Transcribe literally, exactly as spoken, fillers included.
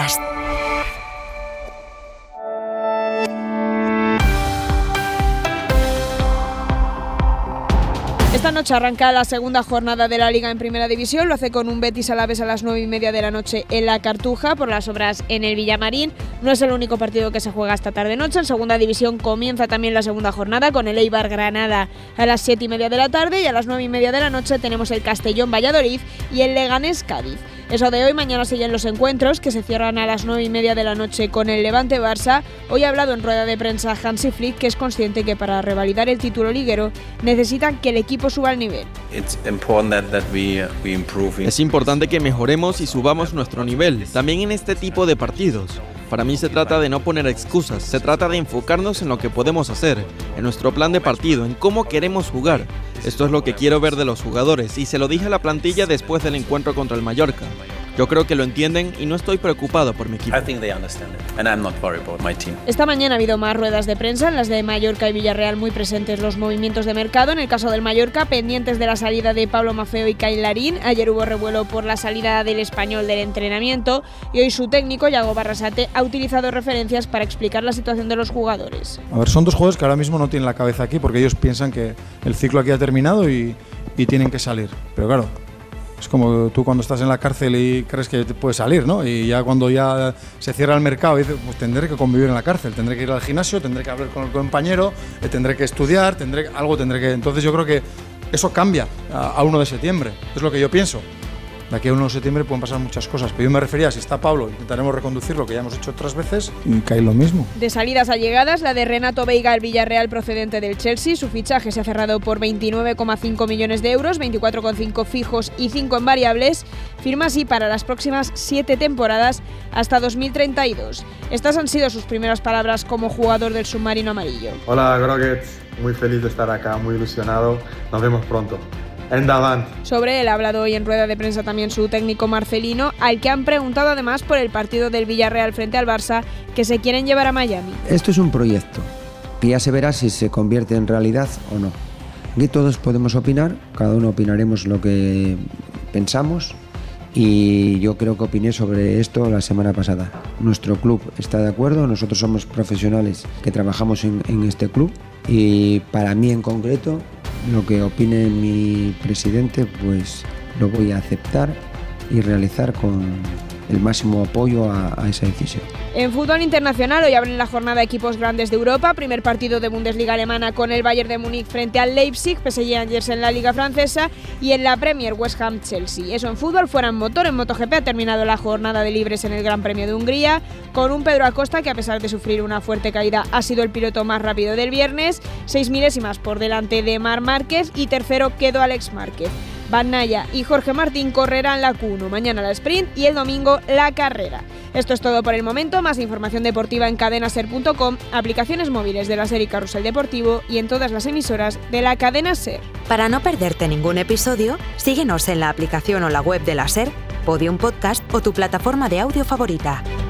Podcast. Esta noche arranca la segunda jornada de la Liga en Primera División. Lo hace con un Betis Alavés a las nueve y media de la noche en la Cartuja por las obras en el Villamarín. No es el único partido que se juega esta tarde-noche. En Segunda División comienza también la segunda jornada con el Eibar Granada a las siete y media de la tarde, y a las nueve y media de la noche tenemos el Castellón Valladolid y el Leganés Cádiz. Eso de hoy. Mañana siguen los encuentros, que se cierran a las nueve y media de la noche con el Levante Barça. Hoy ha hablado en rueda de prensa Hansi Flick, que es consciente que para revalidar el título liguero necesitan que el equipo suba al nivel. Es importante que mejoremos y subamos nuestro nivel, también en este tipo de partidos. Para mí se trata de no poner excusas, se trata de enfocarnos en lo que podemos hacer, en nuestro plan de partido, en cómo queremos jugar. Esto es lo que quiero ver de los jugadores, y se lo dije a la plantilla después del encuentro contra el Mallorca. Yo creo que lo entienden y no estoy preocupado por mi equipo. Esta mañana ha habido más ruedas de prensa, en las de Mallorca y Villarreal muy presentes los movimientos de mercado. En el caso del Mallorca, pendientes de la salida de Pablo Maffeo y Kyle Larín. Ayer hubo revuelo por la salida del español del entrenamiento, y hoy su técnico, Yago Barrasate, ha utilizado referencias para explicar la situación de los jugadores. A ver, son dos jugadores que ahora mismo no tienen la cabeza aquí, porque ellos piensan que el ciclo aquí ha terminado y, y tienen que salir. Pero claro, es como tú cuando estás en la cárcel y crees que te puedes salir, ¿no? Y ya cuando ya se cierra el mercado, dices, pues tendré que convivir en la cárcel, tendré que ir al gimnasio, tendré que hablar con el compañero, tendré que estudiar, tendré algo tendré que... Entonces yo creo que eso cambia a, a uno de septiembre, es lo que yo pienso. De aquí a uno de septiembre pueden pasar muchas cosas, pero yo me refería, si está Pablo, intentaremos reconducirlo, que ya hemos hecho otras veces, y cae lo mismo. De salidas a llegadas, la de Renato Veiga al Villarreal procedente del Chelsea. Su fichaje se ha cerrado por veintinueve coma cinco millones de euros, veinticuatro coma cinco fijos y cinco en variables. Firma así para las próximas siete temporadas hasta dos mil treinta y dos. Estas han sido sus primeras palabras como jugador del submarino amarillo. Hola Groguets, muy feliz de estar acá, muy ilusionado. Nos vemos pronto. Sobre él ha hablado hoy en rueda de prensa también su técnico Marcelino, al que han preguntado además por el partido del Villarreal frente al Barça, que se quieren llevar a Miami. Esto es un proyecto que ya se verá si se convierte en realidad o no. Aquí todos podemos opinar, cada uno opinaremos lo que pensamos, y yo creo que opiné sobre esto la semana pasada. Nuestro club está de acuerdo, nosotros somos profesionales que trabajamos en, en este club, y para mí en concreto, lo que opine mi presidente, pues lo voy a aceptar y realizar con el máximo apoyo a, a esa decisión. En fútbol internacional, hoy abren la jornada equipos grandes de Europa. Primer partido de Bundesliga alemana con el Bayern de Múnich frente al Leipzig, P S G Angers en la Liga francesa, y en la Premier West Ham Chelsea. Eso en fútbol. Fuera en motor, en MotoGP ha terminado la jornada de libres en el Gran Premio de Hungría, con un Pedro Acosta que, a pesar de sufrir una fuerte caída, ha sido el piloto más rápido del viernes, seis milésimas por delante de Marc Márquez, y tercero quedó Alex Márquez. Bagnaia y Jorge Martín correrán la Q uno, mañana la sprint y el domingo la carrera. Esto es todo por el momento. Más información deportiva en cadena ser punto com, aplicaciones móviles de la SER y Carrusel Deportivo, y en todas las emisoras de la cadena SER. Para no perderte ningún episodio, síguenos en la aplicación o la web de la SER, Podium Podcast o tu plataforma de audio favorita.